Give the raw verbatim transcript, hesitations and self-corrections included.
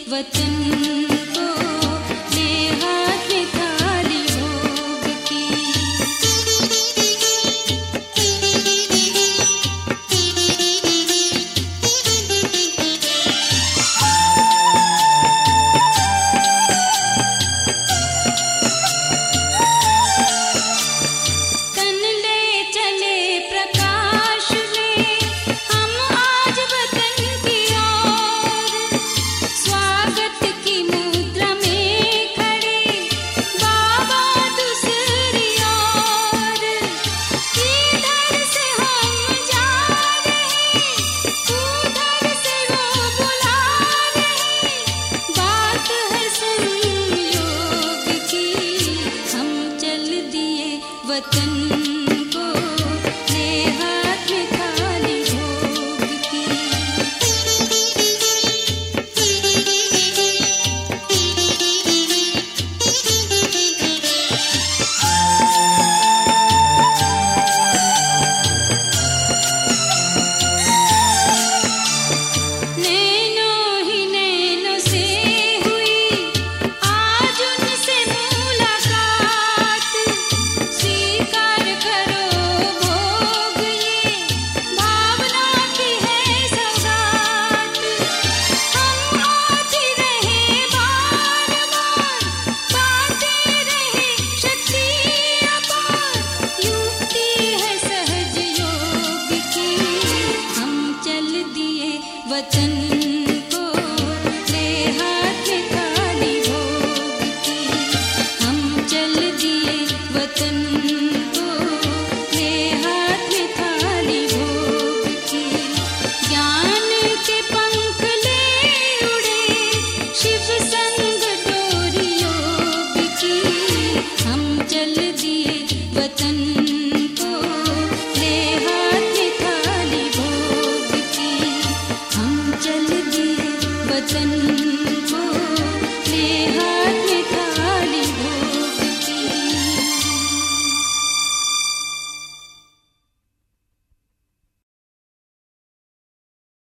वतन को ले हाथ में थाली भोग की। तन ले चले प्रकाश ले हम आज वतन की ओर, स्वागत की मुद्रा में खड़े बाबा दूसरी ओर। इधर से हम जा रहे, उधर से वो बुला रहे, बात है संयोग की। हम चल दिए वतन को ले हाथ में थाली भोग की। नैनों ही नैनों से हुई आज उनसे मुलाकात, स्वीकार करो भोग ये भावना की है सौगात। हम आते रहे बार बार, पाते रहे शक्ति अपार, युक्ति है सहज योग की। हम चल दिए वतन को ले हाथ में थाली भोग की। हम चल दिए वतन को ले हाथ में थाली भोग की। ज्ञान के पंख ले उड़े शिव संग डोरी योग की। हम चल दिए वतन को ले हाथ में थाली भोग की। हम चल दिए वतन